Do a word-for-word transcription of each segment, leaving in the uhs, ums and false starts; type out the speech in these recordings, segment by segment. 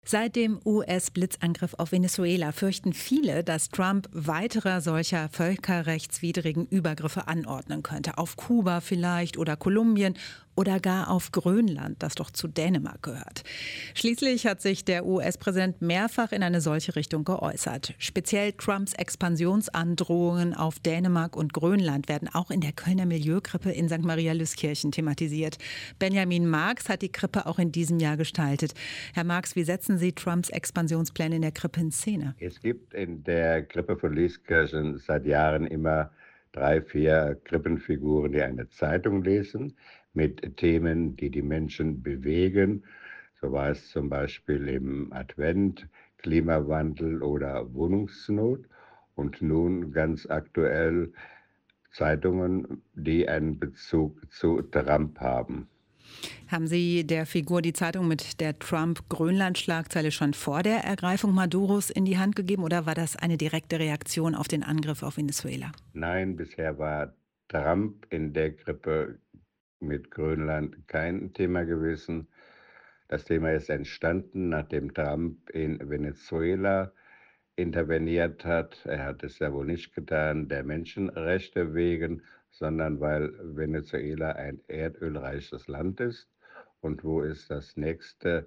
Seit dem U S-Blitzangriff auf Venezuela fürchten viele, dass Trump weitere solcher völkerrechtswidrigen Übergriffe anordnen könnte. Auf Kuba vielleicht oder Kolumbien oder gar auf Grönland, das doch zu Dänemark gehört. Schließlich hat sich der U S-Präsident mehrfach in eine solche Richtung geäußert. Speziell Trumps Expansionsandrohungen auf Dänemark und Grönland werden auch in der Kölner Milieukrippe in Sankt Maria-Lüskirchen thematisiert. Benjamin Marx hat die Krippe auch in diesem Jahr gestaltet. Herr Marx, wie setzen Sie Trumps Expansionspläne in der Krippe in Szene? Es gibt in der Krippe von Lüskirchen seit Jahren immer drei, vier Krippenfiguren, die eine Zeitung lesen mit Themen, die die Menschen bewegen. So war es zum Beispiel im Advent, Klimawandel oder Wohnungsnot. Und nun ganz aktuell Zeitungen, die einen Bezug zu Trump haben. Haben Sie der Figur die Zeitung mit der Trump-Grönland-Schlagzeile schon vor der Ergreifung Maduros in die Hand gegeben oder war das eine direkte Reaktion auf den Angriff auf Venezuela? Nein, bisher war Trump in der Krippe mit Grönland kein Thema gewesen. Das Thema ist entstanden, nachdem Trump in Venezuela interveniert hat. Er hat es ja wohl nicht getan, der Menschenrechte wegen, sondern weil Venezuela ein erdölreiches Land ist. Und wo ist das nächste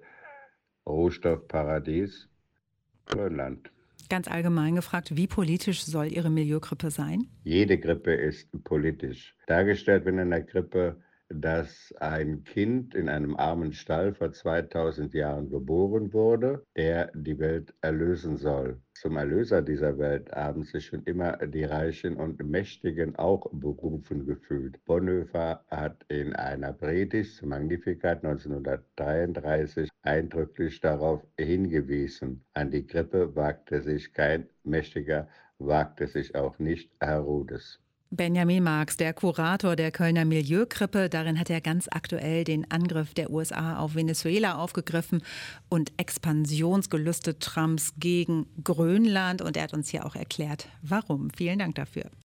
Rohstoffparadies? Grönland. Ganz allgemein gefragt, wie politisch soll Ihre Milieukrippe sein? Jede Grippe ist politisch. Dargestellt wird in der Grippe, dass ein Kind in einem armen Stall vor zweitausend Jahren geboren wurde, der die Welt erlösen soll. Zum Erlöser dieser Welt haben sich schon immer die Reichen und Mächtigen auch berufen gefühlt. Bonhoeffer hat in einer Predigt zum Magnificat neunzehnhundertdreiunddreißig eindrücklich darauf hingewiesen. An die Grippe wagte sich kein Mächtiger, wagte sich auch nicht Herodes. Benjamin Marx, der Kurator der Kölner Milieukrippe, darin hat er ganz aktuell den Angriff der U S A auf Venezuela aufgegriffen und Expansionsgelüste Trumps gegen Grönland. Und er hat uns hier auch erklärt, warum. Vielen Dank dafür.